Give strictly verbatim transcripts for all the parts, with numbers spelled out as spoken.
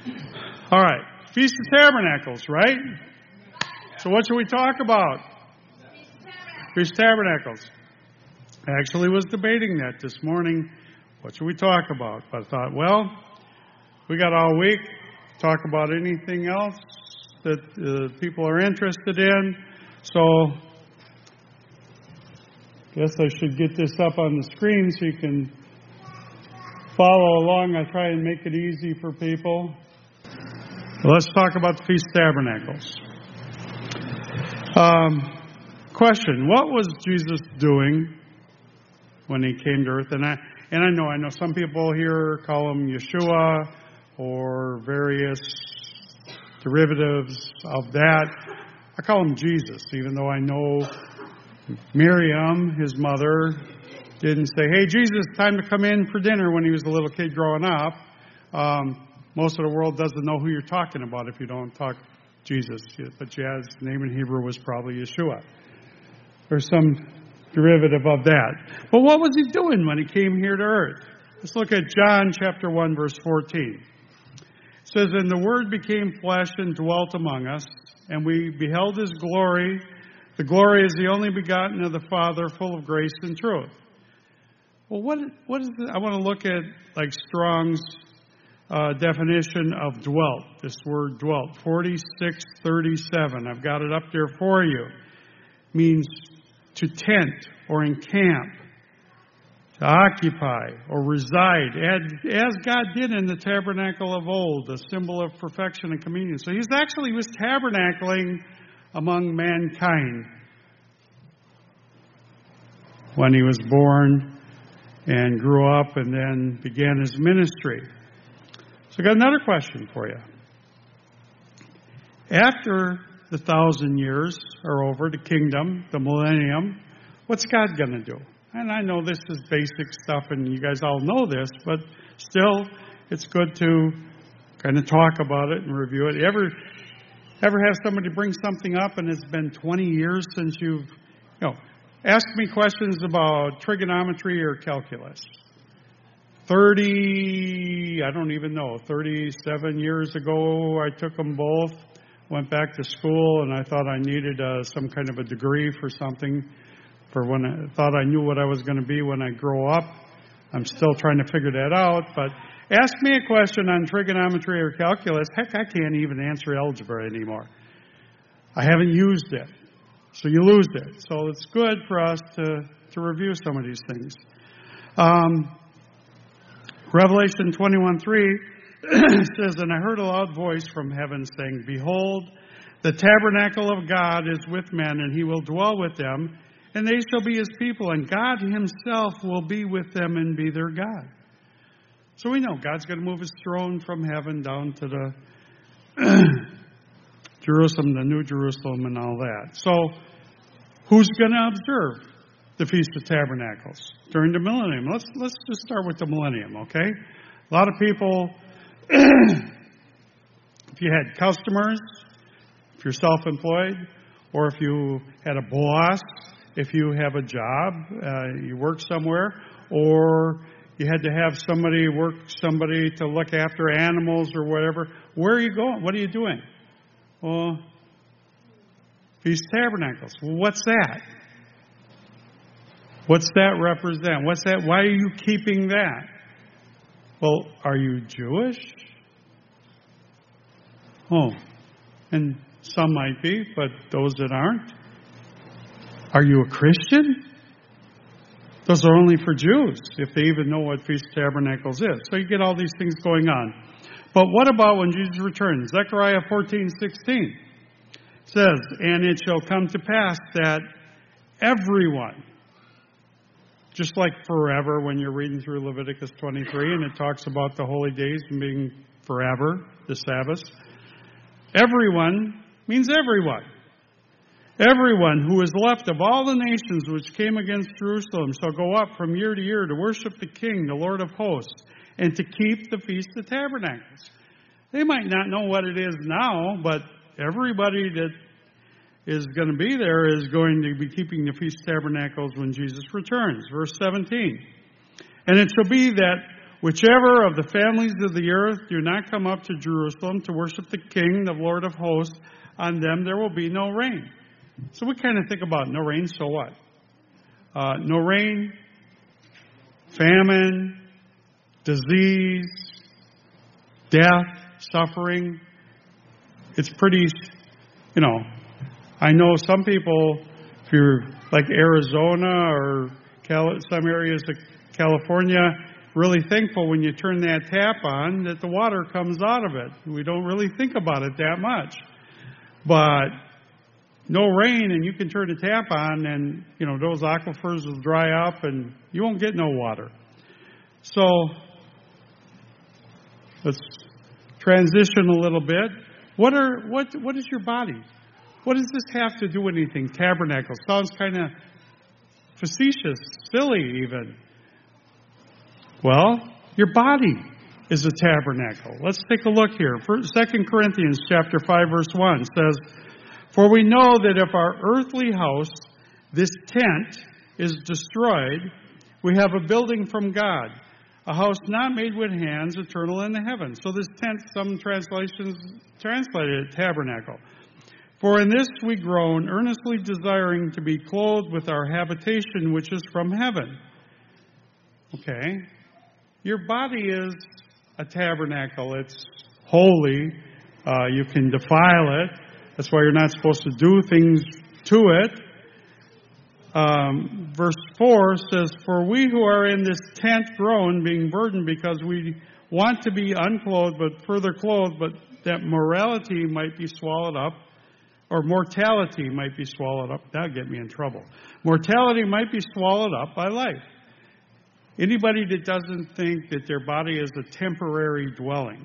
All right. Feast of Tabernacles, right? So what should we talk about? Feast of Tabernacles. I actually was debating that this morning. What should we talk about? But I thought, well, we got all week. Talk about anything else that uh, people are interested in. So I guess I should get this up on the screen so you can follow along. I try and make it easy for people. Well, let's talk about the Feast of Tabernacles. Um, question, what was Jesus doing when he came to earth? And I and I know, I know some people here call him Yeshua or various derivatives of that. I call him Jesus, even though I know Miriam, his mother, didn't say, hey, Jesus, time to come in for dinner when he was a little kid growing up. Um, most of the world doesn't know who you're talking about if you don't talk Jesus. But yeah, his name in Hebrew was probably Yeshua, or some derivative of that. But what was he doing when he came here to earth? Let's look at John chapter one, verse fourteen. It says, and the Word became flesh and dwelt among us, and we beheld his glory. The glory is the only begotten of the Father, full of grace and truth. Well, what what is it? I want to look at like Strong's uh, definition of dwelt. This word dwelt, forty-six thirty-seven. I've got it up there for you. Means to tent or encamp, to occupy or reside, as God did in the tabernacle of old, a symbol of perfection and communion. So he's actually was tabernacling among mankind when he was born and grew up and then began his ministry. So I got another question for you. After the thousand years are over, the kingdom, the millennium, what's God going to do? And I know this is basic stuff and you guys all know this, but still it's good to kind of talk about it and review it. You ever, ever have somebody bring something up and it's been twenty years since you've, you know, ask me questions about trigonometry or calculus. thirty, I don't even know, thirty-seven years ago I took them both. Went back to school, and I thought I needed uh, some kind of a degree for something, for when I thought I knew what I was going to be when I grow up. I'm still trying to figure that out, but ask me a question on trigonometry or calculus. Heck, I can't even answer algebra anymore. I haven't used it, so you lose it. So it's good for us to, to review some of these things. Um, Revelation twenty-one three says, and I heard a loud voice from heaven saying, behold, the tabernacle of God is with men, and he will dwell with them, and they shall be his people, and God himself will be with them and be their God. So we know God's going to move his throne from heaven down to the Jerusalem, the New Jerusalem, and all that. So who's going to observe the Feast of Tabernacles during the millennium? Let's let's just start with the millennium, okay? A lot of people, if you had customers, if you're self-employed, or if you had a boss, if you have a job, uh, you work somewhere, or you had to have somebody work somebody to look after animals or whatever, where are you going? What are you doing? Well, Feast of Tabernacles. Well, what's that? What's that represent? What's that? Why are you keeping that? Well, are you Jewish? Oh, and some might be, but those that aren't. Are you a Christian? Those are only for Jews, if they even know what Feast of Tabernacles is. So you get all these things going on. But what about when Jesus returns? Zechariah fourteen sixteen says, and it shall come to pass that everyone, just like forever when you're reading through Leviticus twenty-three and it talks about the holy days being forever, the Sabbath. Everyone means everyone. Everyone who is left of all the nations which came against Jerusalem shall go up from year to year to worship the King, the Lord of hosts, and to keep the Feast of Tabernacles. They might not know what it is now, but everybody that is going to be there is going to be keeping the Feast of Tabernacles when Jesus returns. Verse seventeen. And it shall be that whichever of the families of the earth do not come up to Jerusalem to worship the King, the Lord of hosts, on them there will be no rain. So we kind of think about no rain, so what? Uh, no rain, famine, disease, death, suffering. It's pretty, you know, I know some people, if you're like Arizona or Cal- some areas of California, really thankful when you turn that tap on that the water comes out of it. We don't really think about it that much. But no rain and you can turn the tap on and, you know, those aquifers will dry up and you won't get no water. So let's transition a little bit. What are what what is your body? What does this have to do with anything? Tabernacle sounds kind of facetious, silly even. Well, your body is a tabernacle. Let's take a look here. Second Corinthians chapter five, verse one says, "For we know that if our earthly house, this tent, is destroyed, we have a building from God, a house not made with hands, eternal in the heavens." So this tent, some translations translated it tabernacle. "For in this we groan, earnestly desiring to be clothed with our habitation which is from heaven." Okay. Your body is a tabernacle. It's holy. Uh, you can defile it. That's why you're not supposed to do things to it. Um, verse four says, "For we who are in this tent groan, being burdened, because we want to be unclothed, but further clothed, but that morality might be swallowed up, or mortality might be swallowed up." That'll get me in trouble. Mortality might be swallowed up by life. Anybody that doesn't think that their body is a temporary dwelling,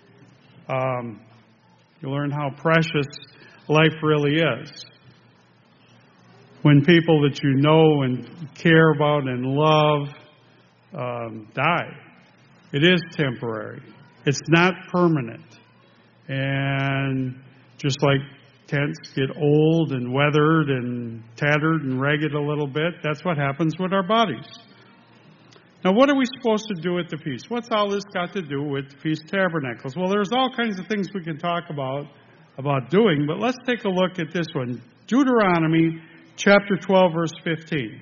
um, you learn how precious life really is. When people that you know and care about and love um, die, it is temporary. It's not permanent. And just like tents get old and weathered and tattered and ragged a little bit, that's what happens with our bodies. Now, what are we supposed to do at the feast? What's all this got to do with the Feast of Tabernacles? Well, there's all kinds of things we can talk about, about doing, but let's take a look at this one. Deuteronomy chapter twelve, verse fifteen.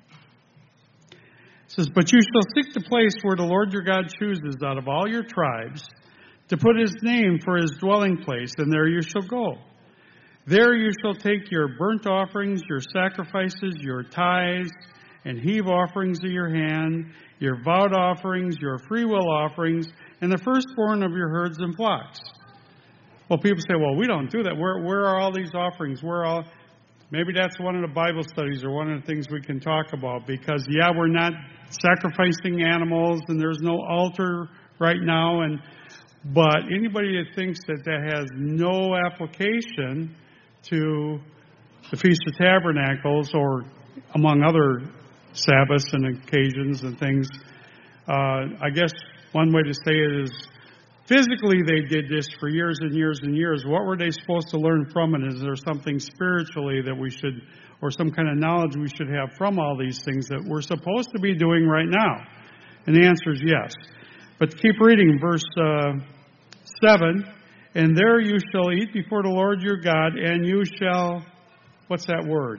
It says, "But you shall seek the place where the Lord your God chooses out of all your tribes to put his name for his dwelling place, and there you shall go. There you shall take your burnt offerings, your sacrifices, your tithes, and heave offerings of your hand, your vowed offerings, your freewill offerings, and the firstborn of your herds and flocks." Well, people say, well, we don't do that. Where, where are all these offerings? Where are all... Maybe that's one of the Bible studies or one of the things we can talk about, because, yeah, we're not sacrificing animals and there's no altar right now, and but anybody that thinks that that has no application to the Feast of Tabernacles or among other Sabbaths and occasions and things, uh, I guess one way to say it is physically they did this for years and years and years. What were they supposed to learn from it? Is there something spiritually that we should, or some kind of knowledge we should have from all these things that we're supposed to be doing right now? And the answer is yes. But keep reading verse uh, seven. "And there you shall eat before the Lord your God, and you shall," what's that word?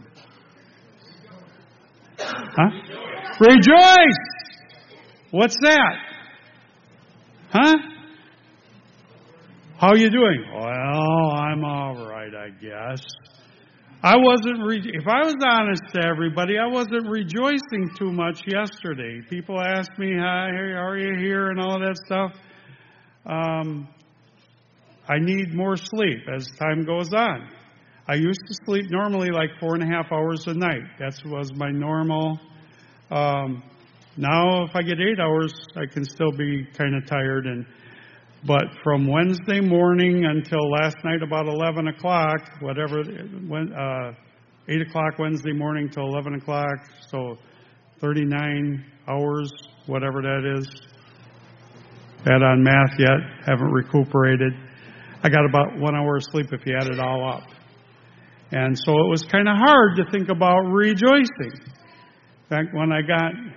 Huh? Rejoice! What's that? Huh? How are you doing? Well, I'm all right, I guess. I wasn't, re- if I was honest to everybody, I wasn't rejoicing too much yesterday. People asked me, hi, how are you here, and all that stuff. Um, I need more sleep as time goes on. I used to sleep normally like four and a half hours a night. That was my normal. Um, now, if I get eight hours, I can still be kind of tired. And but from Wednesday morning until last night about eleven o'clock, whatever, when, uh, eight o'clock Wednesday morning till eleven o'clock, so thirty-nine hours, whatever that is. Bad on math yet, haven't recuperated. I got about one hour of sleep if you add it all up. And so it was kind of hard to think about rejoicing. In fact, when I got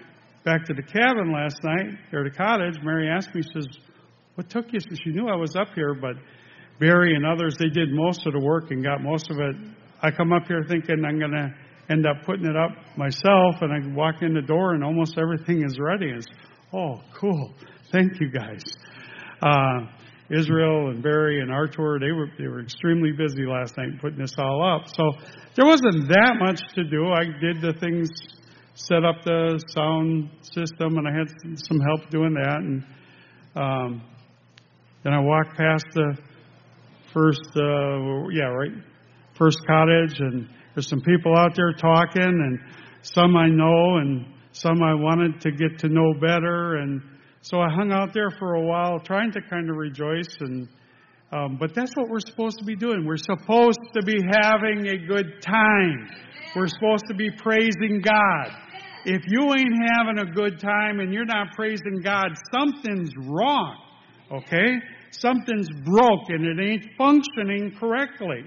back to the cabin last night, or the cottage, Mary asked me, she says, what took you? She knew I was up here, but Barry and others, they did most of the work and got most of it. I come up here thinking I'm going to end up putting it up myself, and I walk in the door and almost everything is ready. It's, oh, cool. Thank you, guys. Uh, Israel and Barry and Artur, they were they were extremely busy last night putting this all up. So there wasn't that much to do. I did the things, set up the sound system, and I had some help doing that. And um, then I walked past the first, uh, yeah, right, first cottage, and there's some people out there talking, and some I know, and some I wanted to get to know better, and so I hung out there for a while, trying to kind of rejoice, and um, but that's what we're supposed to be doing. We're supposed to be having a good time. We're supposed to be praising God. If you ain't having a good time and you're not praising God, something's wrong, okay? Something's broken. It ain't functioning correctly.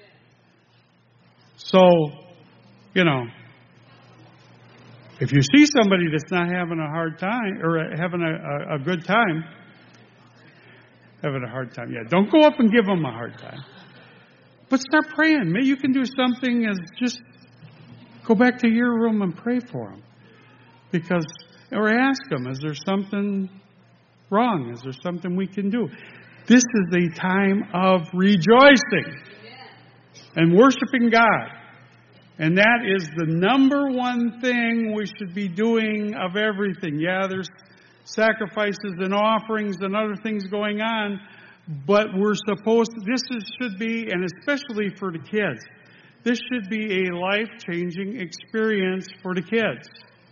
So, you know, if you see somebody that's not having a hard time, or having a, a, a good time, having a hard time, yeah, don't go up and give them a hard time. But start praying. Maybe you can do something as just go back to your room and pray for them. Because, or ask them, is there something wrong? Is there something we can do? This is a time of rejoicing and worshiping God. And that is the number one thing we should be doing of everything. Yeah, there's sacrifices and offerings and other things going on, but we're supposed to, this is, should be, and especially for the kids, this should be a life-changing experience for the kids.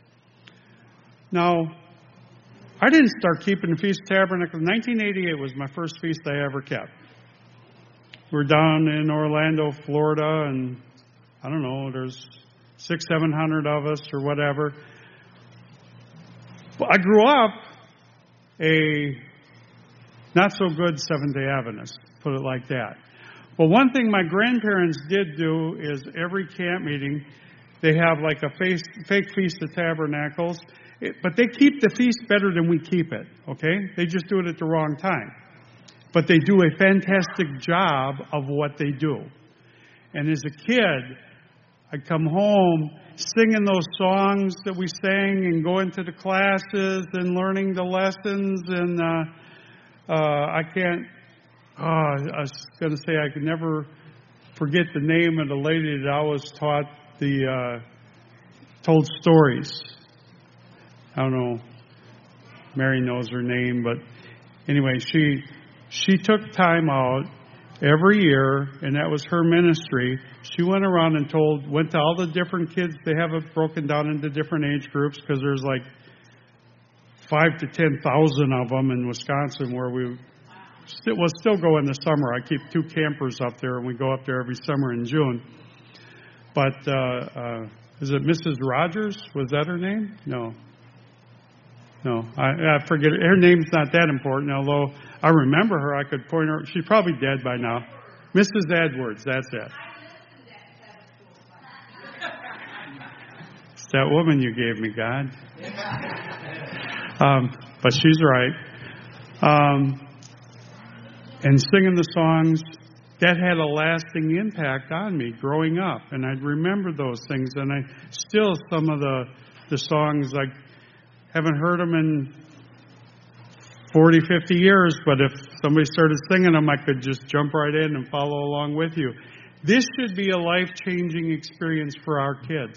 Now, I didn't start keeping the Feast of Tabernacles. nineteen eighty-eight was my first feast I ever kept. We're down in Orlando, Florida, and I don't know, there's six, seven hundred of us or whatever. Well, I grew up a not so good Seventh-day Adventist, put it like that. Well, one thing my grandparents did do is every camp meeting, they have like a face, fake Feast of Tabernacles, it, but they keep the feast better than we keep it, okay? They just do it at the wrong time. But they do a fantastic job of what they do. And as a kid, I'd come home singing those songs that we sang and going to the classes and learning the lessons. And uh, uh, I can't, oh, I was going to say I could never forget the name of the lady that always taught the, uh, told stories. I don't know, Mary knows her name, but anyway, she she took time out every year, and that was her ministry. She went around and told, went to all the different kids. They have it broken down into different age groups because there's like five to ten thousand of them in Wisconsin, where we still, well, still go in the summer. I keep two campers up there, and we go up there every summer in June. But uh, uh, is it Missus Rogers? Was that her name? No. No, I, I forget. Her name's not that important, although I remember her. I could point her. She's probably dead by now. Missus Edwards, that's it. It's that woman you gave me, God. Um, but she's right. Um, and singing the songs, that had a lasting impact on me growing up. And I'd remember those things. And I still, some of the, the songs, like, haven't heard them in forty, fifty years, but if somebody started singing them, I could just jump right in and follow along with you. This should be a life-changing experience for our kids.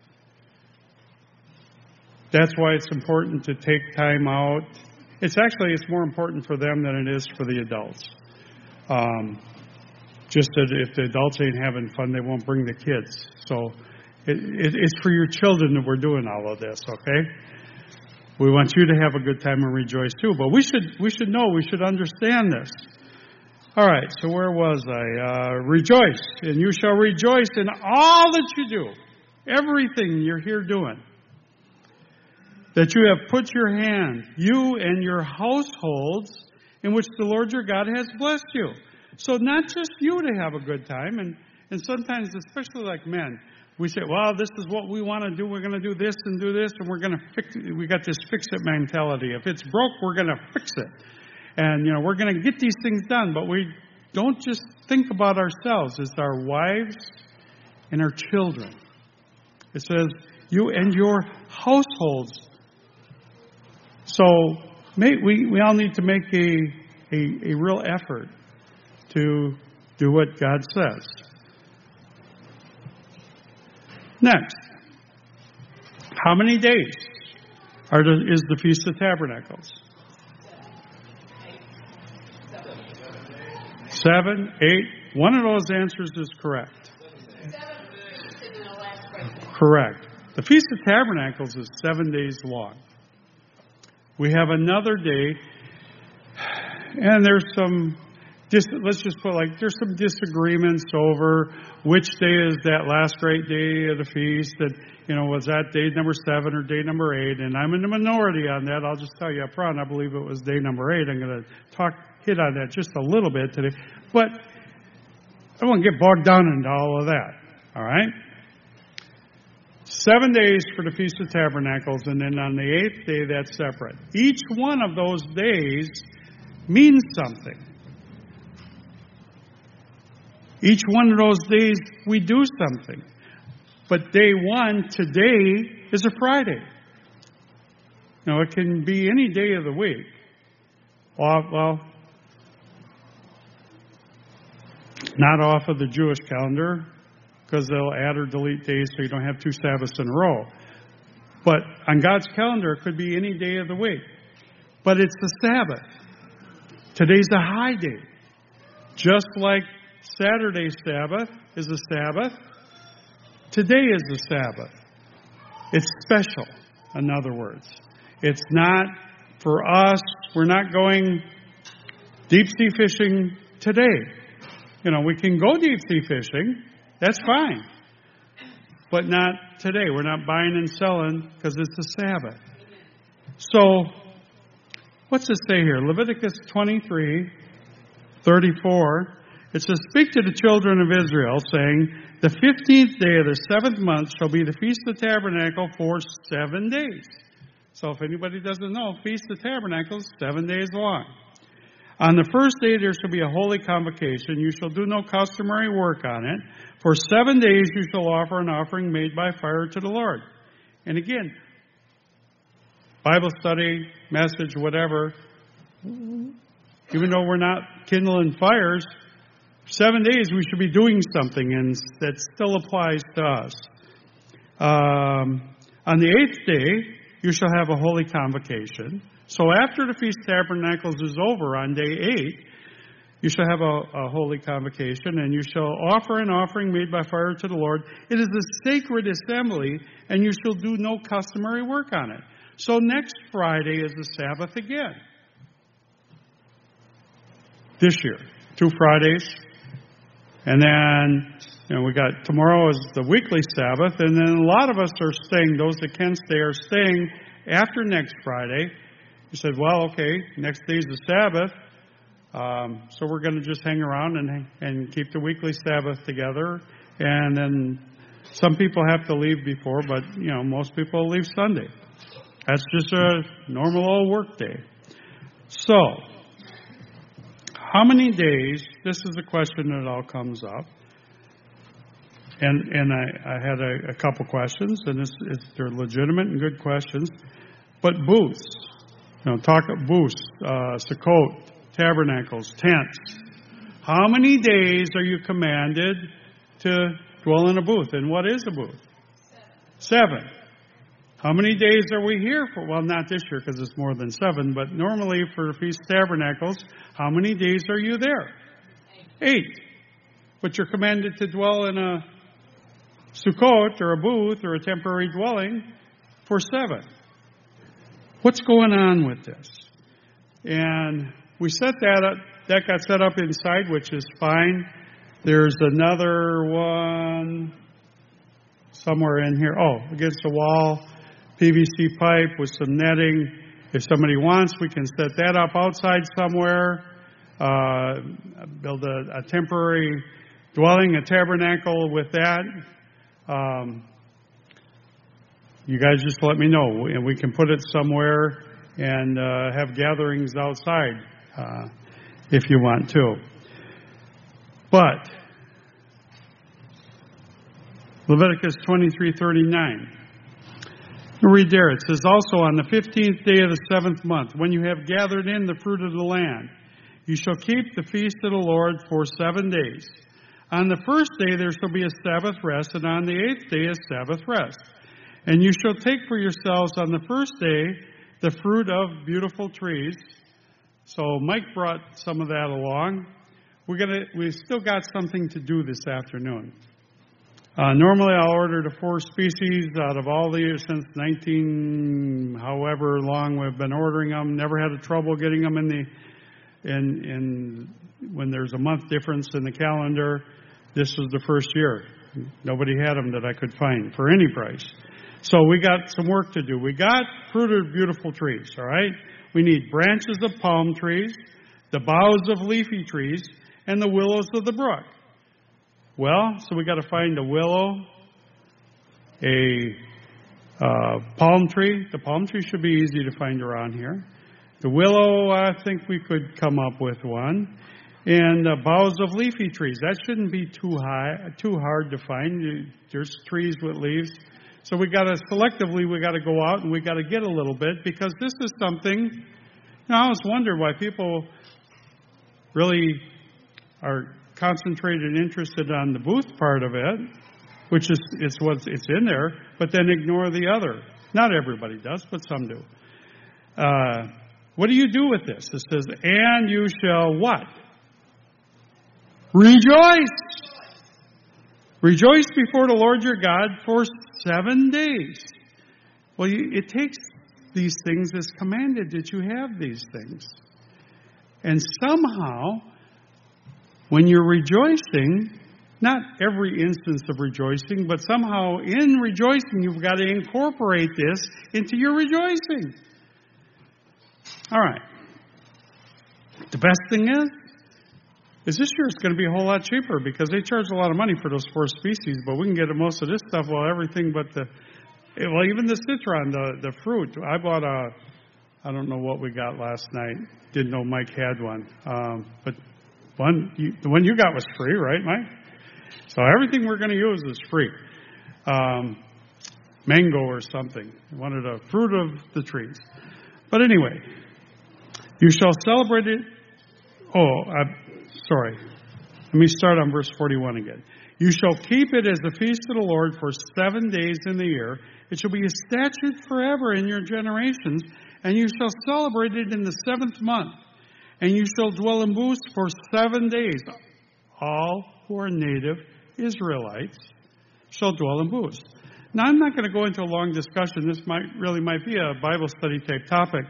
That's why it's important to take time out. It's actually, it's more important for them than it is for the adults. Um, just that if the adults ain't having fun, they won't bring the kids. So it, it, it's for your children that we're doing all of this, okay? We want you to have a good time and rejoice too. But we should we should know, we should understand this. All right, so where was I? Uh, rejoice, and you shall rejoice in all that you do, everything you're here doing, that you have put your hand, you and your households, in which the Lord your God has blessed you. So not just you to have a good time, and, and sometimes, especially like men, We say, well, this is what we want to do. We're going to do this and do this, and we're going to fix it. We got this fix-it mentality. If it's broke, we're going to fix it. And, you know, we're going to get these things done. But we don't just think about ourselves. It's our wives and our children. It says, you and your households. So may, we, we all need to make a, a, a real effort to do what God says. Next, how many days are the, is the Feast of Tabernacles? Seven, eight. One of those answers is correct. Correct. The Feast of Tabernacles is seven days long. We have another day, and there's some, let's just put like, there's some disagreements over which day is that last great day of the feast, that, you know, was that day number seven or day number eight, and I'm in the minority on that. I'll just tell you up front, I believe it was day number eight. I'm going to talk, hit on that just a little bit today, but I won't get bogged down into all of that, all right? Seven days for the Feast of Tabernacles, and then on the eighth day, that's separate. Each one of those days means something. Each one of those days, we do something. But day one, today, is a Friday. Now, it can be any day of the week. Well, well not off of the Jewish calendar, because they'll add or delete days so you don't have two Sabbaths in a row. But on God's calendar, it could be any day of the week. But it's the Sabbath. Today's a high day. Just like Saturday's Sabbath is a Sabbath, today is the Sabbath. It's special, in other words. It's not for us. We're not going deep sea fishing today. You know, we can go deep sea fishing. That's fine. But not today. We're not buying and selling because it's the Sabbath. So, what's it say here? Leviticus twenty-three, thirty-four. It says, speak to the children of Israel, saying, the fifteenth day of the seventh month shall be the Feast of Tabernacle for seven days. So if anybody doesn't know, Feast of Tabernacles, seven days long. On the first day there shall be a holy convocation. You shall do no customary work on it. For seven days you shall offer an offering made by fire to the Lord. And again, Bible study, message, whatever, even though we're not kindling fires, seven days we should be doing something, and that still applies to us. Um, on the eighth day, you shall have a holy convocation. So after the Feast of Tabernacles is over on day eight, you shall have a, a holy convocation, and you shall offer an offering made by fire to the Lord. It is a sacred assembly, and you shall do no customary work on it. So next Friday is the Sabbath again. This year. Two Fridays. And then, you know, we got, tomorrow is the weekly Sabbath, and then a lot of us are staying, those that can stay are staying after next Friday. You said, well, okay, next day's the Sabbath, um, so we're going to just hang around and and keep the weekly Sabbath together. And then some people have to leave before, but, you know, most people leave Sunday. That's just a normal old work day. So, how many days, this is a question that all comes up, and and I, I had a, a couple questions, and this is, they're legitimate and good questions, but booths, you know, talk of booths, uh, Sukkot, tabernacles, tents, how many days are you commanded to dwell in a booth? And what is a booth? Seven. Seven. How many days are we here for? Well, not this year because it's more than seven, but normally for the Feast of Tabernacles, how many days are you there? Eight. Eight. But you're commanded to dwell in a Sukkot or a booth or a temporary dwelling for seven. What's going on with this? And we set that up, that got set up inside, which is fine. There's another one somewhere in here. Oh, against the wall. P V C pipe with some netting. If somebody wants, we can set that up outside somewhere. Uh, build a, a temporary dwelling, a tabernacle with that. Um, you guys just let me know, and we can put it somewhere and uh, have gatherings outside uh, if you want to. But Leviticus twenty-three thirty-nine. Read there. It says, also on the fifteenth day of the seventh month, when you have gathered in the fruit of the land, you shall keep the feast of the Lord for seven days. On the first day there shall be a Sabbath rest, and on the eighth day a Sabbath rest. And you shall take for yourselves on the first day the fruit of beautiful trees. So Mike brought some of that along. We're gonna, we've still got something to do this afternoon. Uh, normally I'll order the four species out of all the years since nineteen, however long we've been ordering them. Never had a trouble getting them in the, in, in, when there's a month difference in the calendar. This was the first year. Nobody had them that I could find for any price. So we got some work to do. We got fruit of beautiful trees, all right? We need branches of palm trees, the boughs of leafy trees, and the willows of the brook. Well, so we got to find a willow, a uh, palm tree. The palm tree should be easy to find around here. The willow, I think we could come up with one. And uh, boughs of leafy trees. That shouldn't be too high, too hard to find. There's trees with leaves. So we got to, selectively, we got to go out and we got to get a little bit, because this is something, you know, I always wonder why people really are concentrated and interested on the booth part of it, which is it's what's it's in there, but then ignore the other. Not everybody does, but some do. Uh, what do you do with this? It says, and you shall what? Rejoice! Rejoice before the Lord your God for seven days. Well, you, it takes these things as commanded that you have these things. And somehow, when you're rejoicing, not every instance of rejoicing, but somehow in rejoicing, you've got to incorporate this into your rejoicing. All right. The best thing is, is this year it's going to be a whole lot cheaper, because they charge a lot of money for those four species, but we can get most of this stuff, well, everything but the, well, even the citron, the, the fruit. I bought a, I don't know what we got last night. Didn't know Mike had one. Um, but one, you, the one you got was free, right, Mike? So everything we're going to use is free. Um, mango or something. One of the fruit of the trees. But anyway, you shall celebrate it. Oh, I, sorry. Let me start on verse forty-one again. You shall keep it as the feast of the Lord for seven days in the year. It shall be a statute forever in your generations, and you shall celebrate it in the seventh month. And you shall dwell in booths for seven days. All who are native Israelites shall dwell in booths. Now, I'm not going to go into a long discussion. This might really might be a Bible study type topic.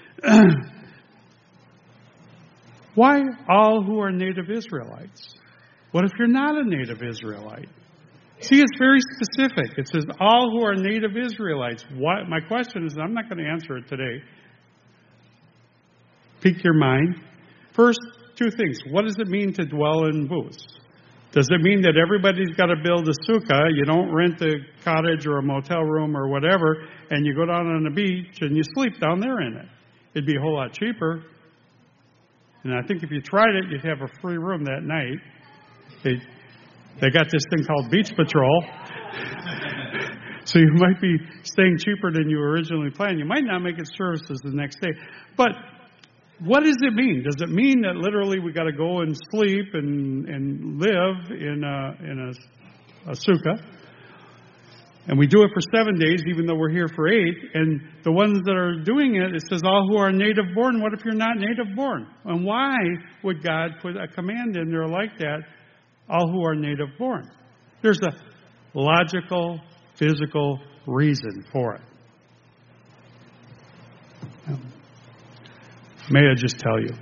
Why all who are native Israelites? What if you're not a native Israelite? See, it's very specific. It says all who are native Israelites. Why? My question is, and I'm not going to answer it today. Pique your mind. First, two things. What does it mean to dwell in booths? Does it mean that everybody's got to build a sukkah? You don't rent a cottage or a motel room or whatever, and you go down on the beach and you sleep down there in it. It'd be a whole lot cheaper. And I think if you tried it, you'd have a free room that night. They they got this thing called Beach Patrol. So you might be staying cheaper than you originally planned. You might not make it services the next day. But what does it mean? Does it mean that literally we got to go and sleep and, and live in a, in a, a sukkah? And we do it for seven days, even though we're here for eight. And the ones that are doing it, it says all who are native born. What if you're not native born? And why would God put a command in there like that? All who are native born. There's a logical, physical reason for it. May I just tell you?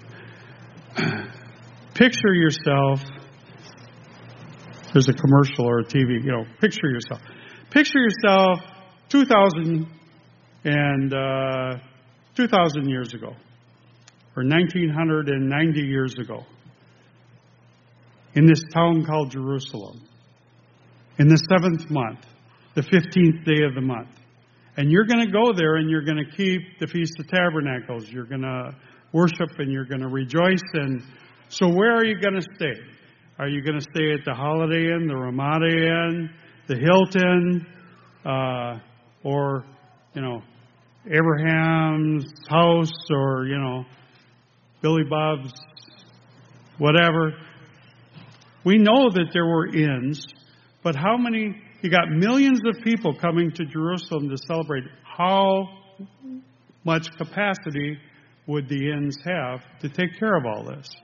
Picture yourself. There's a commercial or a T V. You know, picture yourself. Picture yourself two thousand and uh, two thousand years ago, or nineteen ninety years ago, in this town called Jerusalem. in the seventh month, the fifteenth day of the month. And you're going to go there and you're going to keep the Feast of Tabernacles. You're going to worship and you're going to rejoice. And so where are you going to stay? Are you going to stay at the Holiday Inn, the Ramada Inn, the Hilton, uh, or, you know, Abraham's house, or, you know, Billy Bob's whatever? We know that there were inns, but how many, you got millions of people coming to Jerusalem to celebrate. How much capacity would the inns have to take care of all this?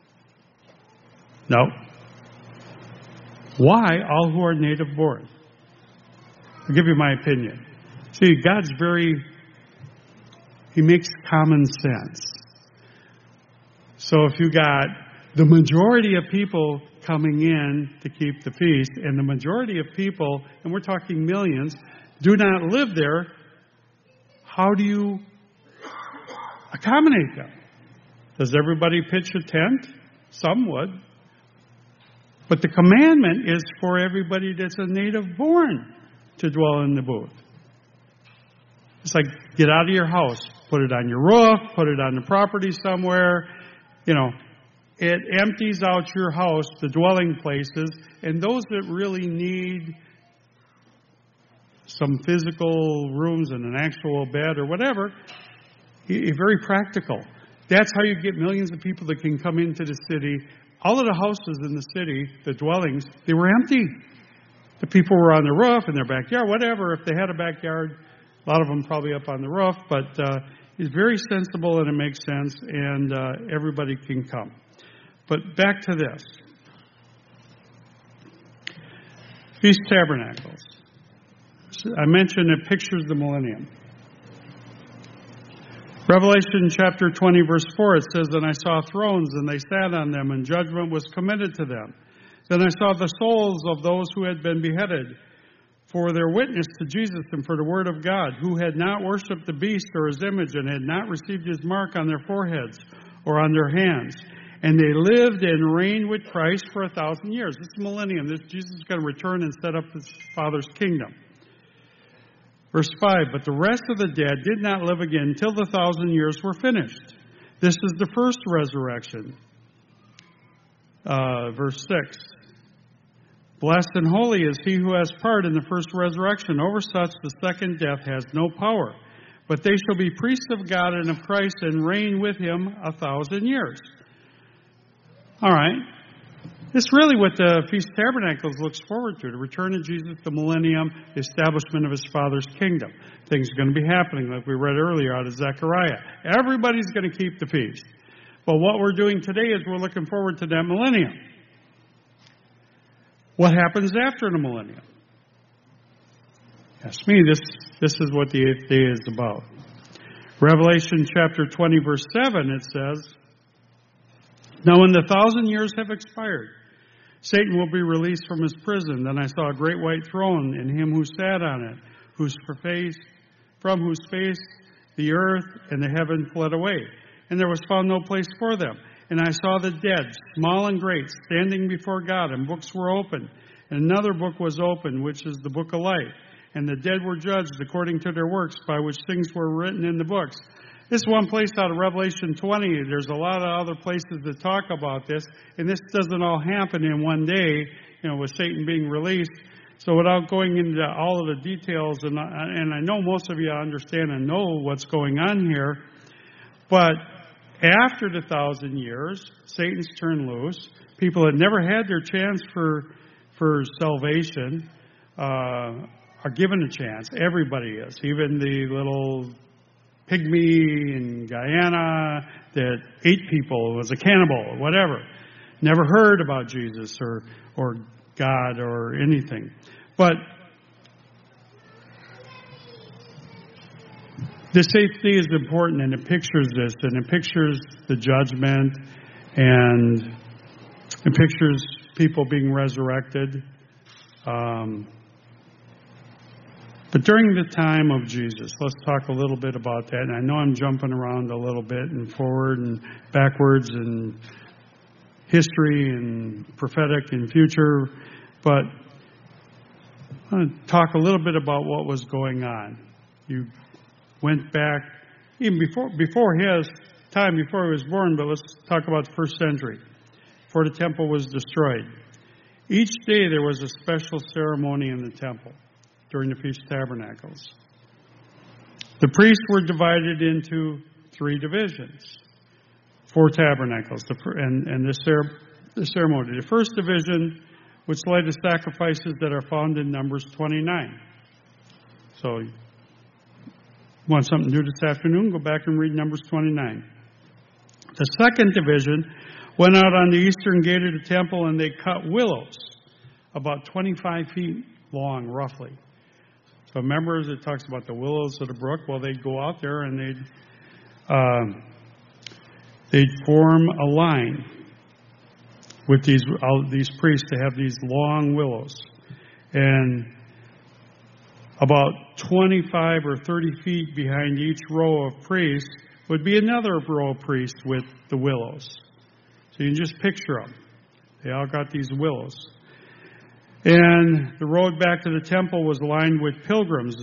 No. Why all who are native born? I'll give you my opinion. See, God's very, He makes common sense. So if you got the majority of people coming in to keep the feast, and the majority of people, and we're talking millions, do not live there, how do you accommodate them? Does everybody pitch a tent? Some would. But the commandment is for everybody that's a native born to dwell in the booth. It's like, get out of your house, put it on your roof, put it on the property somewhere. You know, it empties out your house, the dwelling places, and those that really need some physical rooms and an actual bed or whatever, it's very practical. That's how you get millions of people that can come into the city. All of the houses in the city, the dwellings, they were empty. The people were on the roof, in their backyard, whatever. If they had a backyard, a lot of them probably up on the roof. But uh, it's very sensible and it makes sense, and uh, everybody can come. But back to this. Feast Tabernacles. I mentioned it pictures the millennium. Revelation chapter twenty, verse four, it says, "Then I saw thrones, and they sat on them, and judgment was committed to them. Then I saw the souls of those who had been beheaded for their witness to Jesus and for the word of God, who had not worshipped the beast or his image, and had not received his mark on their foreheads or on their hands. And they lived and reigned with Christ for a thousand years." This is millennium. This Jesus is going to return and set up his Father's kingdom. Verse five, "But the rest of the dead did not live again until the thousand years were finished." This is the first resurrection. Uh, verse six, "Blessed and holy is he who has part in the first resurrection. Over such the second death has no power. But they shall be priests of God and of Christ, and reign with him a thousand years." All right. This is really what the Feast of Tabernacles looks forward to, the return of Jesus, the millennium, the establishment of his Father's kingdom. Things are going to be happening, like we read earlier out of Zechariah. Everybody's going to keep the feast. But what we're doing today is we're looking forward to that millennium. What happens after the millennium? Ask me, this, this is what the eighth day is about. Revelation chapter twenty, verse seven, it says, "Now when the thousand years have expired, Satan will be released from his prison. Then I saw a great white throne, and him who sat on it, whose face, from whose face the earth and the heaven fled away, and there was found no place for them. And I saw the dead, small and great, standing before God, and books were opened. And another book was opened, which is the book of life. And the dead were judged according to their works, by which things were written in the books." This is one place out of Revelation twenty. There's a lot of other places that talk about this, and this doesn't all happen in one day, you know, with Satan being released. So without going into all of the details, and I, and I know most of you understand and know what's going on here, but after the thousand years, Satan's turned loose. People that never had their chance for for salvation uh, are given a chance. Everybody is, even the little pygmy in Guyana that ate people, was a cannibal, whatever. Never heard about Jesus or or God or anything. But this eighth day is important, and it pictures this, and it pictures the judgment, and it pictures people being resurrected. Um, But during the time of Jesus, let's talk a little bit about that. And I know I'm jumping around a little bit and forward and backwards and history and prophetic and future. But I want to talk a little bit about what was going on. You went back, even before before his time, before he was born, but let's talk about the first century, before the temple was destroyed. Each day there was a special ceremony in the temple during the Feast of Tabernacles. The priests were divided into three divisions for tabernacles and, and the, cer- the ceremony. The first division would slay the sacrifices that are found in Numbers twenty-nine. So, you want something to do this afternoon? Go back and read Numbers twenty-nine. The second division went out on the eastern gate of the temple and they cut willows about twenty-five feet long, roughly. So remember, as it talks about the willows of the brook, well, they'd go out there and they'd um, they'd form a line with these uh, these priests to have these long willows, and about twenty-five or thirty feet behind each row of priests would be another row of priests with the willows. So you can just picture them. They all got these willows. And the road back to the temple was lined with pilgrims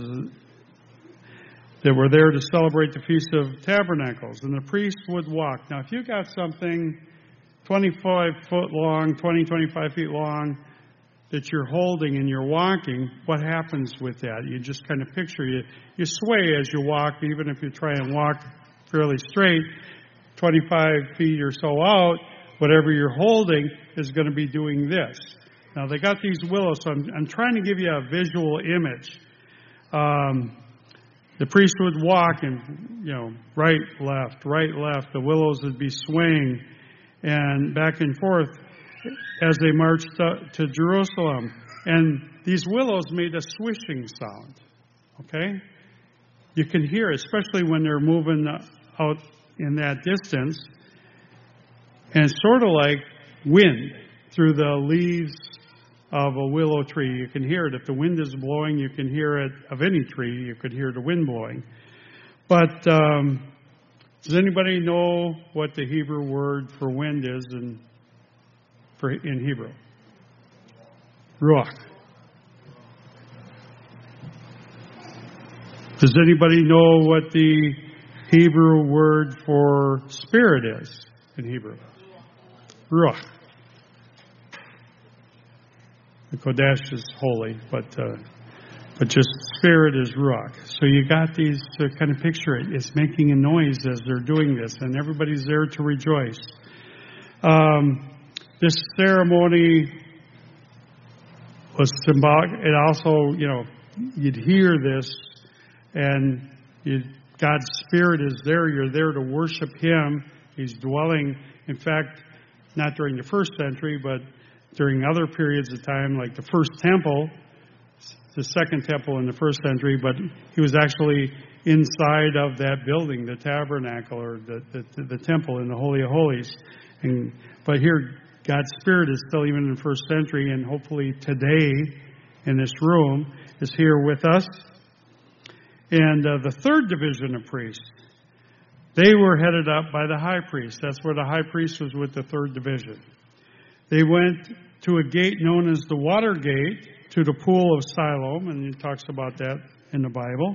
that were there to celebrate the Feast of Tabernacles. And the priests would walk. Now, if you got something twenty-five foot long, twenty, twenty-five feet long, that you're holding and you're walking, what happens with that? You just kind of picture, you, you sway as you walk, even if you try and walk fairly straight, twenty-five feet or so out, whatever you're holding is going to be doing this. Now, they got these willows, so I'm, I'm trying to give you a visual image. Um, the priest would walk and, you know, right, left, right, left. The willows would be swaying and back and forth as they marched to Jerusalem. And these willows made a swishing sound, okay? You can hear, especially when they're moving out in that distance. And it's sort of like wind through the leaves of a willow tree. You can hear it. If the wind is blowing, you can hear it. Of any tree, you could hear the wind blowing. But um, does anybody know what the Hebrew word for wind is in, for, in Hebrew? Ruach. Does anybody know what the Hebrew word for spirit is in Hebrew? Ruach. The Kodesh is holy, but uh, but just spirit is ruach. So you got these to kind of picture it. It's making a noise as they're doing this, and everybody's there to rejoice. Um, this ceremony was symbolic. It also, you know, you'd hear this, and you, God's Spirit is there. You're there to worship Him. He's dwelling. In fact, not during the first century, but during other periods of time, like the first temple, the second temple in the first century, but he was actually inside of that building, the tabernacle or the, the, the temple in the Holy of Holies. And, but here, God's Spirit is still even in the first century, and hopefully today in this room is here with us. And uh, the third division of priests, they were headed up by the high priest. That's where the high priest was with the third division. They went to a gate known as the Water Gate, to the pool of Siloam, and he talks about that in the Bible.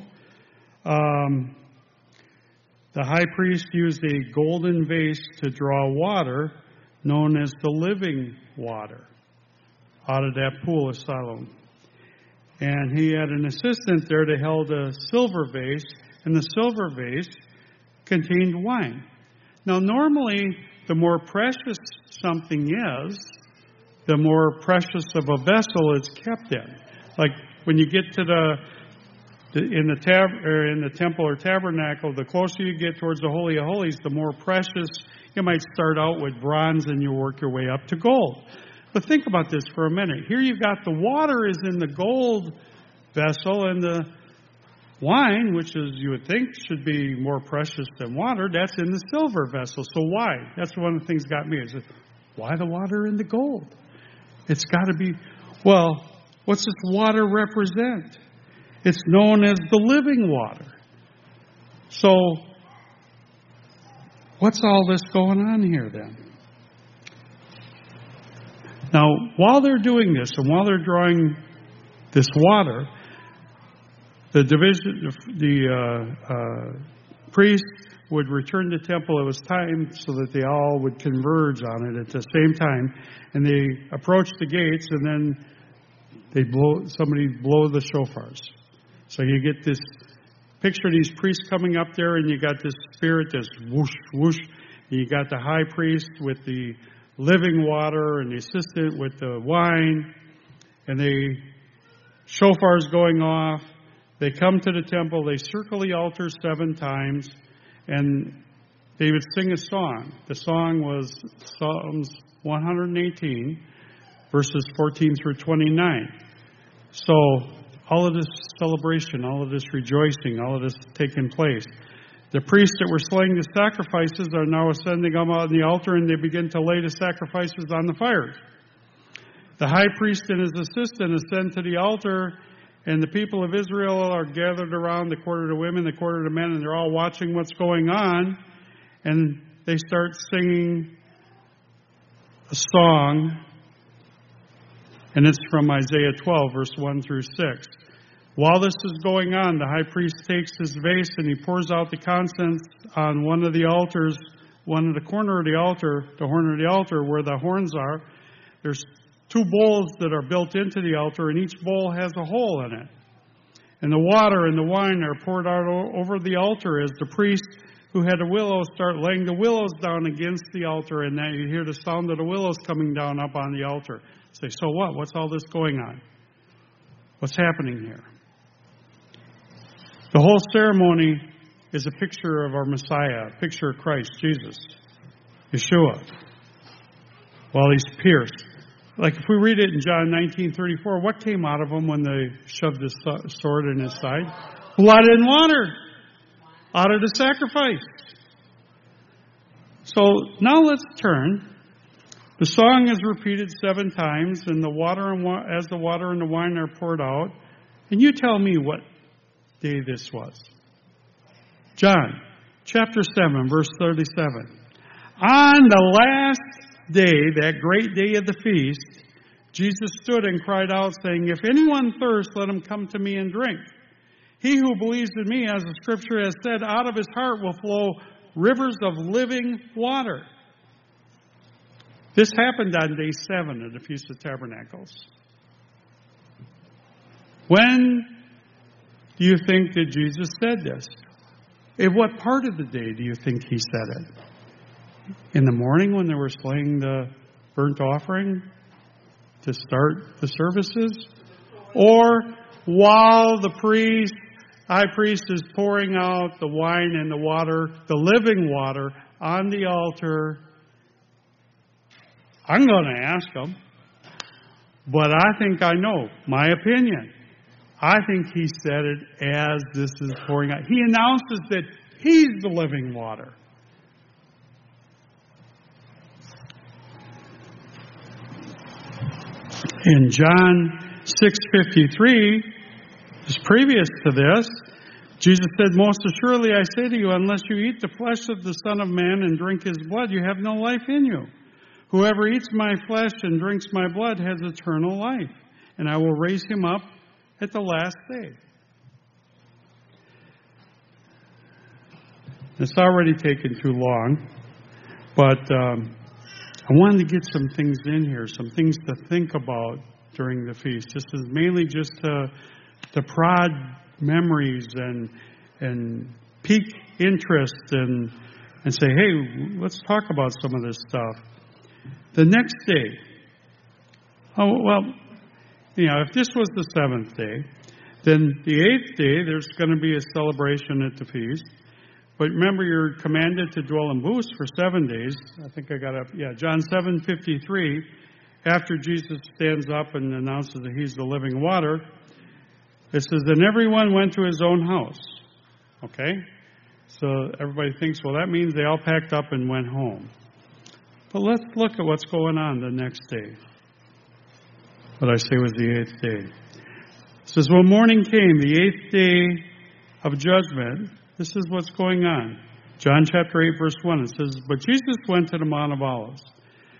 Um, the high priest used a golden vase to draw water, known as the living water, out of that pool of Siloam. And he had an assistant there that held a silver vase, and the silver vase contained wine. Now, normally, the more precious something is, the more precious of a vessel it's kept in. Like when you get to the, the in the tab or in the temple or tabernacle, the closer you get towards the Holy of Holies, the more precious. You might start out with bronze and you work your way up to gold. But think about this for a minute. Here you've got the water is in the gold vessel, and the wine, which is you would think should be more precious than water, that's in the silver vessel. So why? That's one of the things that got me. Is why the water in the gold? It's got to be, well, what's this water represent? It's known as the living water. So, what's all this going on here then? Now, while they're doing this, and while they're drawing this water. The division, the uh, uh, priest would return to the temple. It was time so that they all would converge on it at the same time. And they approached the gates, and then they blow. Somebody blow the shofars. So you get this picture of these priests coming up there, and you got this spirit that's whoosh, whoosh. You got the high priest with the living water, and the assistant with the wine, and the shofars going off. They come to the temple, they circle the altar seven times, and they would sing a song. The song was Psalms one hundred eighteen, verses fourteen through twenty-nine. So all of this celebration, all of this rejoicing, all of this taking place. The priests that were slaying the sacrifices are now ascending up on the altar, and they begin to lay the sacrifices on the fires. The high priest and his assistant ascend to the altar, and the people of Israel are gathered around, the quarter of the women, the quarter of the men, and they're all watching what's going on. And they start singing a song, and it's from Isaiah twelve, verse one through six. While this is going on, the high priest takes his vase and he pours out the contents on one of the altars, one of the corner of the altar, the horn of the altar where the horns are. There's two bowls that are built into the altar, and each bowl has a hole in it. And the water and the wine are poured out over the altar as the priest who had a willow start laying the willows down against the altar, and now you hear the sound of the willows coming down up on the altar. Say, so what? What's all this going on? What's happening here? The whole ceremony is a picture of our Messiah, a picture of Christ, Jesus, Yeshua, while he's pierced. Like if we read it in John nineteen thirty-four, what came out of him when they shoved the sword in his side? Blood and water out of the sacrifice. So now let's turn. The song is repeated seven times, and the water and wa- as the water and the wine are poured out. And you tell me what day this was. John chapter seven, verse thirty-seven. On the last day, that great day of the feast, Jesus stood and cried out, saying, if anyone thirsts, let him come to me and drink. He who believes in me, as the scripture has said, out of his heart will flow rivers of living water. This happened on day seven of the Feast of Tabernacles. When do you think that Jesus said this? In what part of the day do you think he said it? In the morning when they were slaying the burnt offering to start the services? Or while the priest, high priest is pouring out the wine and the water, the living water, on the altar? I'm going to ask him, but I think I know my opinion. I think he said it as this is pouring out. He announces that he's the living water. In John six fifty-three, just previous to this, Jesus said, most assuredly I say to you, unless you eat the flesh of the Son of Man and drink his blood, you have no life in you. Whoever eats my flesh and drinks my blood has eternal life, and I will raise him up at the last day. It's already taken too long, but um, I wanted to get some things in here, some things to think about during the feast. This is mainly just to, to prod memories and and pique interest and and say, hey, let's talk about some of this stuff. The next day, oh well, you know, if this was the seventh day, then the eighth day there's going to be a celebration at the feast. But remember, you're commanded to dwell in booths for seven days. I think I got up. Yeah, John seven fifty-three. After Jesus stands up and announces that he's the living water, it says, then everyone went to his own house. Okay? So everybody thinks, well, that means they all packed up and went home. But let's look at what's going on the next day. What I say was the eighth day. It says, when morning came, the eighth day of judgment, this is what's going on. John chapter eight, verse one, it says, but Jesus went to the Mount of Olives.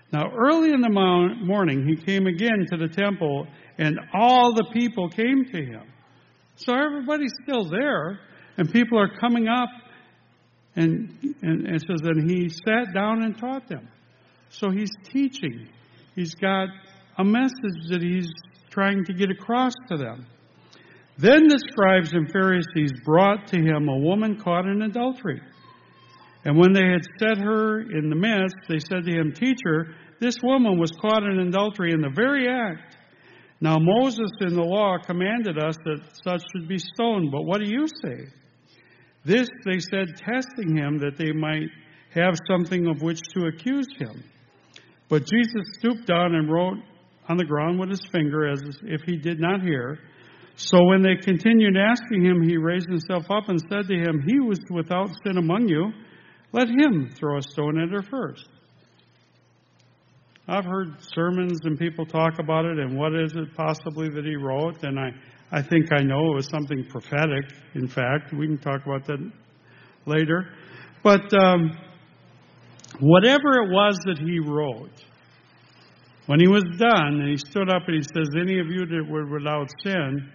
Now early in the morning he came again to the temple, and all the people came to him. So everybody's still there, and people are coming up, and, and it says, and he sat down and taught them. So he's teaching. He's got a message that he's trying to get across to them. Then the scribes and Pharisees brought to him a woman caught in adultery. And when they had set her in the midst, they said to him, Teacher, this woman was caught in adultery in the very act. Now Moses in the law commanded us that such should be stoned, but what do you say? This they said, testing him, that they might have something of which to accuse him. But Jesus stooped down and wrote on the ground with his finger, as if he did not hear. So when they continued asking him, he raised himself up and said to him, He was without sin among you. Let him throw a stone at her first. I've heard sermons and people talk about it, and what is it possibly that he wrote? And I, I think I know it was something prophetic, in fact. We can talk about that later. But um, whatever it was that he wrote, when he was done, and he stood up and he says, Any of you that were without sin,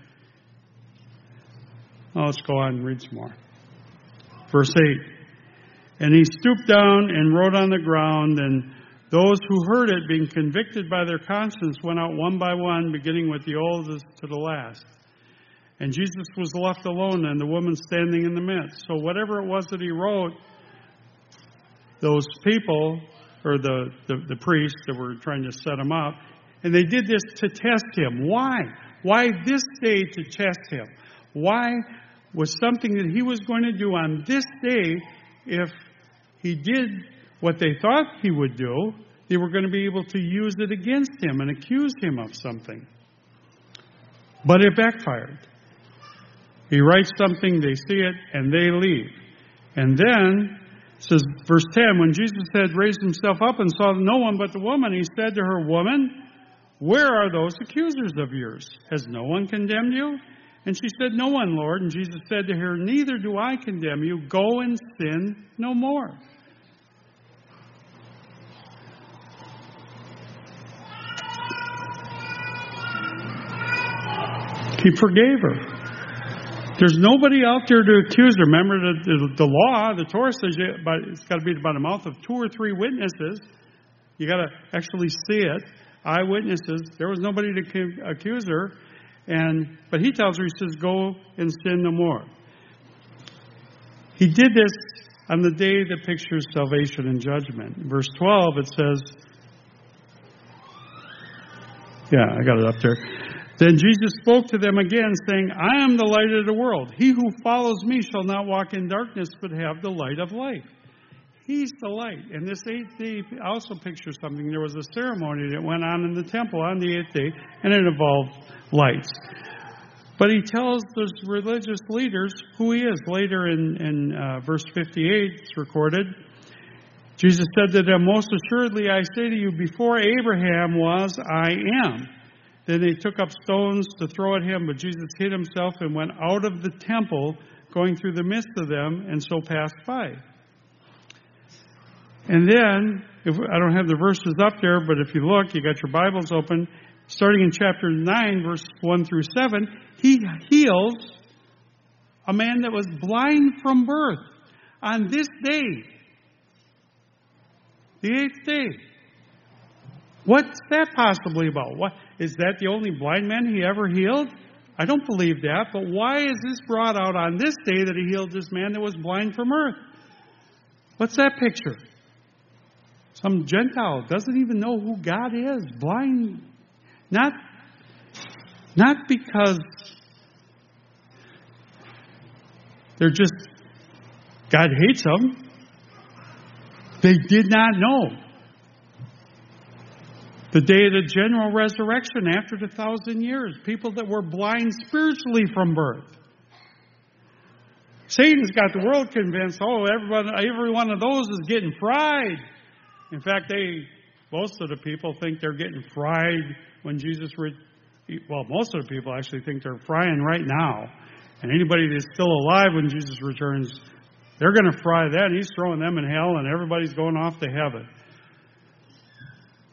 oh, let's go on and read some more. Verse eight. And he stooped down and wrote on the ground, and those who heard it, being convicted by their conscience, went out one by one, beginning with the oldest to the last. And Jesus was left alone, and the woman standing in the midst. So whatever it was that he wrote, those people, or the, the, the priests that were trying to set him up, and they did this to test him. Why? Why this day to test him? Why was something that he was going to do on this day, if he did what they thought he would do, they were going to be able to use it against him and accuse him of something. But it backfired. He writes something, they see it, and they leave. And then, it says, verse ten, when Jesus had raised himself up and saw no one but the woman, he said to her, Woman, where are those accusers of yours? Has no one condemned you? And she said, No one, Lord. And Jesus said to her, Neither do I condemn you. Go and sin no more. He forgave her. There's nobody out there to accuse her. Remember, the, the, the law, the Torah says you, it's got to be by the mouth of two or three witnesses. You got to actually see it. Eyewitnesses. There was nobody to accuse her. And but he tells her, he says, Go and sin no more. He did this on the day that pictures salvation and judgment. In verse twelve, it says, yeah, I got it up there. Then Jesus spoke to them again, saying, I am the light of the world. He who follows me shall not walk in darkness, but have the light of life. He's the light. And this eighth day also pictures something. There was a ceremony that went on in the temple on the eighth day, and it involved lights. But he tells those religious leaders who he is. Later in, in uh, verse fifty-eight, it's recorded, Jesus said to them, Most assuredly I say to you, before Abraham was, I am. Then they took up stones to throw at him, but Jesus hid himself and went out of the temple, going through the midst of them, and so passed by. And then, if I don't have the verses up there, but if you look, you got your Bibles open, starting in chapter nine, verse one through seven, he heals a man that was blind from birth on this day, the eighth day. What's that possibly about? What is that the only blind man he ever healed? I don't believe that, but why is this brought out on this day that he healed this man that was blind from birth? What's that picture? Some Gentile doesn't even know who God is, blind. Not, not because they're just, God hates them. They did not know. The day of the general resurrection after the thousand years, people that were blind spiritually from birth. Satan's got the world convinced, oh, everyone, every one of those is getting fried. In fact, they, most of the people think they're getting fried when Jesus, re- well, most of the people actually think they're frying right now. And anybody that's still alive when Jesus returns, they're going to fry that. He's throwing them in hell and everybody's going off to heaven.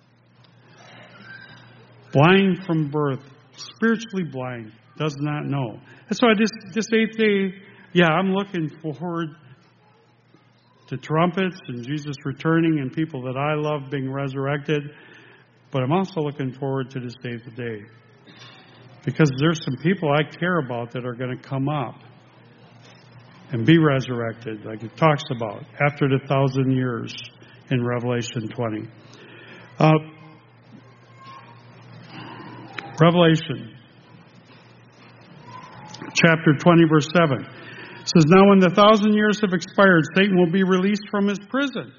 blind from birth, spiritually blind, does not know. That's why this, this eighth day, yeah, I'm looking forward to trumpets and Jesus returning and people that I love being resurrected. But I'm also looking forward to this eighth day. Because there's some people I care about that are going to come up and be resurrected, like it talks about, after the thousand years in Revelation twenty. Uh, Revelation chapter twenty, verse seven. It says, now when the thousand years have expired, Satan will be released from his prison.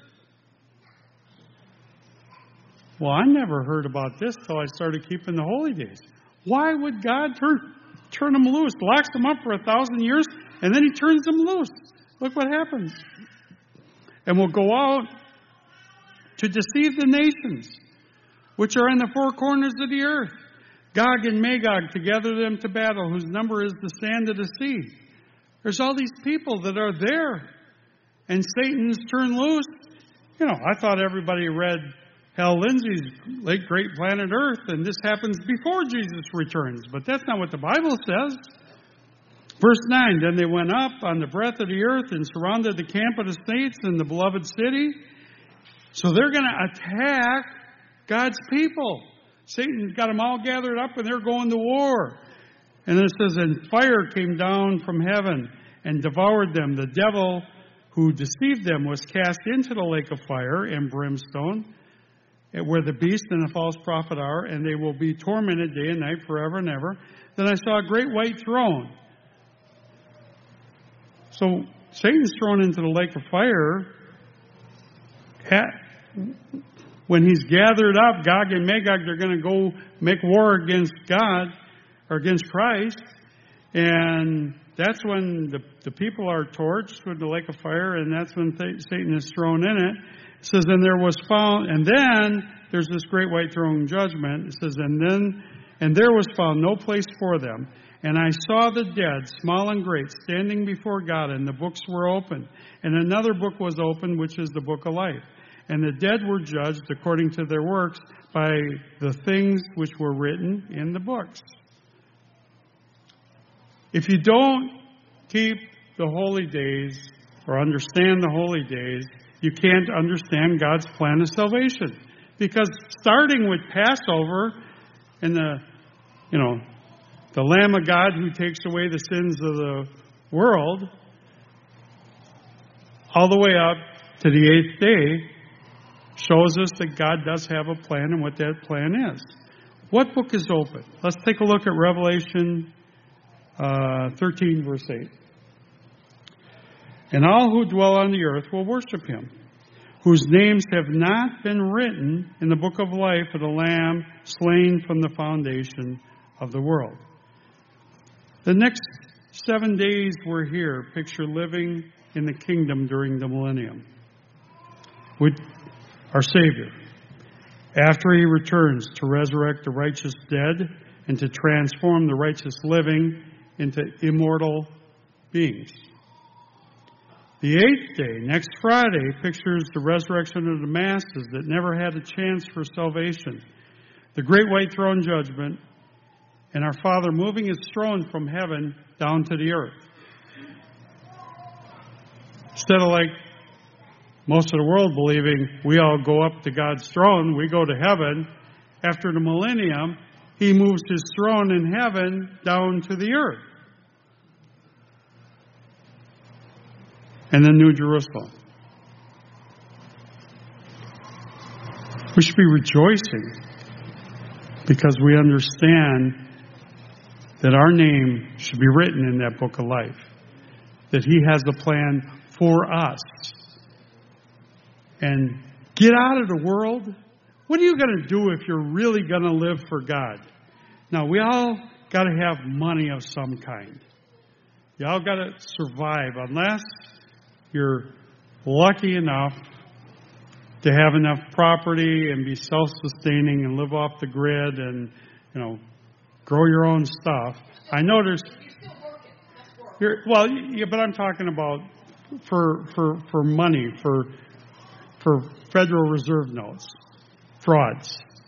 Well, I never heard about this till I started keeping the holy days. Why would God turn, turn them loose, locks them up for a thousand years, and then he turns them loose? Look what happens. And will go out to deceive the nations, which are in the four corners of the earth, Gog and Magog, to gather them to battle, whose number is the sand of the sea. There's all these people that are there, and Satan's turned loose. You know, I thought everybody read Hal Lindsey's late great Planet Earth, and this happens before Jesus returns. But that's not what the Bible says. Verse nine, then they went up on the breadth of the earth and surrounded the camp of the saints in the beloved city. So they're going to attack God's people. Satan's got them all gathered up and they're going to war. And it says, and fire came down from heaven and devoured them. The devil who deceived them was cast into the lake of fire and brimstone, where the beast and the false prophet are, and they will be tormented day and night forever and ever. Then I saw a great white throne. So Satan's thrown into the lake of fire. When he's gathered up, Gog and Magog, they're going to go make war against God or against Christ. And that's when the, the people are torched with the lake of fire, and that's when th- Satan is thrown in it. It says, and there was found, and then there's this great white throne judgment. It says, and then, and there was found no place for them. And I saw the dead, small and great, standing before God, and the books were opened. And another book was opened, which is the book of life. And the dead were judged according to their works by the things which were written in the books. If you don't keep the holy days or understand the holy days, you can't understand God's plan of salvation. Because starting with Passover and the, you know, the Lamb of God who takes away the sins of the world, all the way up to the eighth day, shows us that God does have a plan and what that plan is. What book is open? Let's take a look at Revelation uh, thirteen, verse eight. And all who dwell on the earth will worship him, whose names have not been written in the book of life of the Lamb slain from the foundation of the world. The next seven days we're here picture living in the kingdom during the millennium with our Savior, after he returns to resurrect the righteous dead and to transform the righteous living into immortal beings. The eighth day, next Friday, pictures the resurrection of the masses that never had a chance for salvation, the great white throne judgment, and our Father moving his throne from heaven down to the earth. Instead of like most of the world believing we all go up to God's throne, we go to heaven. After the millennium, he moves his throne in heaven down to the earth. And then New Jerusalem. We should be rejoicing because we understand that our name should be written in that book of life. That he has a plan for us. And get out of the world. What are you going to do if you're really going to live for God? Now, we all got to have money of some kind. You all got to survive unless you're lucky enough to have enough property and be self-sustaining and live off the grid and, you know, grow your own stuff. I know there's... You're, well, yeah, but I'm talking about for for for money, for for Federal Reserve notes, frauds.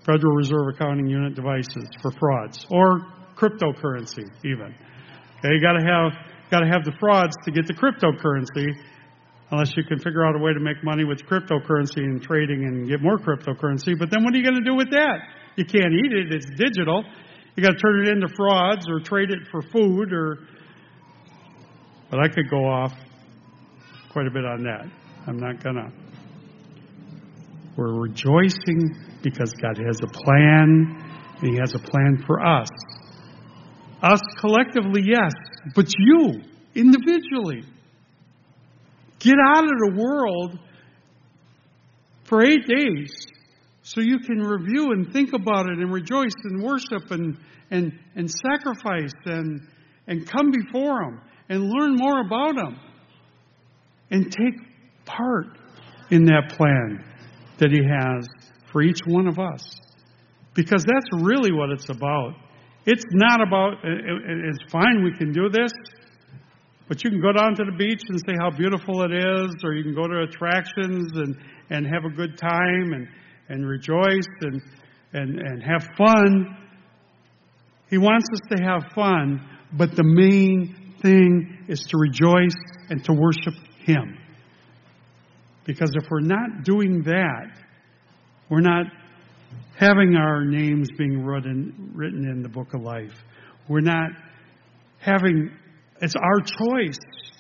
Federal Reserve accounting unit devices for frauds, or cryptocurrency even. Okay, you got to have got to have the frauds to get the cryptocurrency, unless you can figure out a way to make money with cryptocurrency and trading and get more cryptocurrency. But then what are you going to do with that? You can't eat it. It's digital. You got to turn it into frauds or trade it for food. Or, but I could go off quite a bit on that. I'm not going to. We're rejoicing because God has a plan, and He has a plan for us. Us collectively, yes, but you, individually. Get out of the world for eight days so you can review and think about it and rejoice and worship and and, and sacrifice and, and come before Him and learn more about Him and take part in that plan that He has for each one of us. Because that's really what it's about. It's not about, it's fine, we can do this, but you can go down to the beach and say how beautiful it is, or you can go to attractions and, and have a good time and, and rejoice and, and, and have fun. He wants us to have fun, but the main thing is to rejoice and to worship Him. Because if we're not doing that, we're not having our names being written, written in the book of life. We're not having, it's our choice.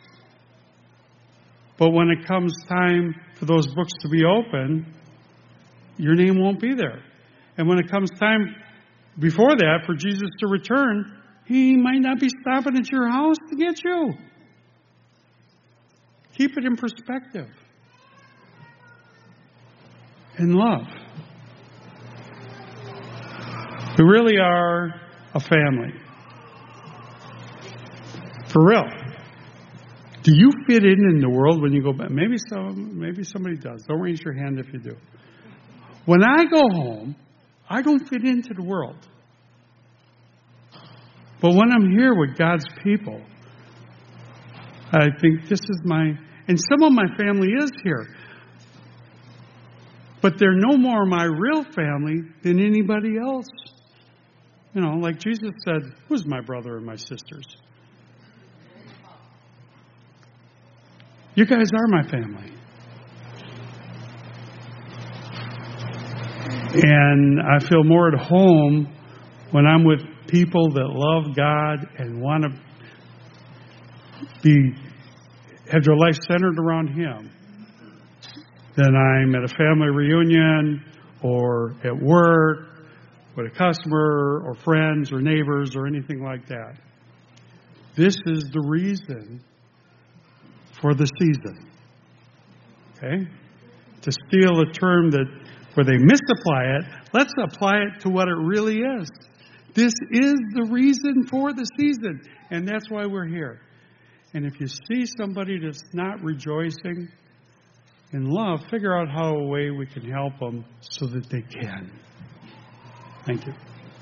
But when it comes time for those books to be open, your name won't be there. And when it comes time before that for Jesus to return, He might not be stopping at your house to get you. Keep it in perspective. And love. We really are a family. For real. Do you fit in in the world when you go back? Maybe some, maybe somebody does. Don't raise your hand if you do. When I go home, I don't fit into the world. But when I'm here with God's people, I think this is my, and some of my family is here. But they're no more my real family than anybody else. You know, like Jesus said, who's my brother and my sisters? You guys are my family. And I feel more at home when I'm with people that love God and want to be have their life centered around Him than I'm at a family reunion or at work with a customer or friends or neighbors or anything like that. This is the reason for the season. Okay? To steal a term that where they misapply it, let's apply it to what it really is. This is the reason for the season, and that's why we're here. And if you see somebody that's not rejoicing in love, figure out how a way we can help them so that they can. Thank you.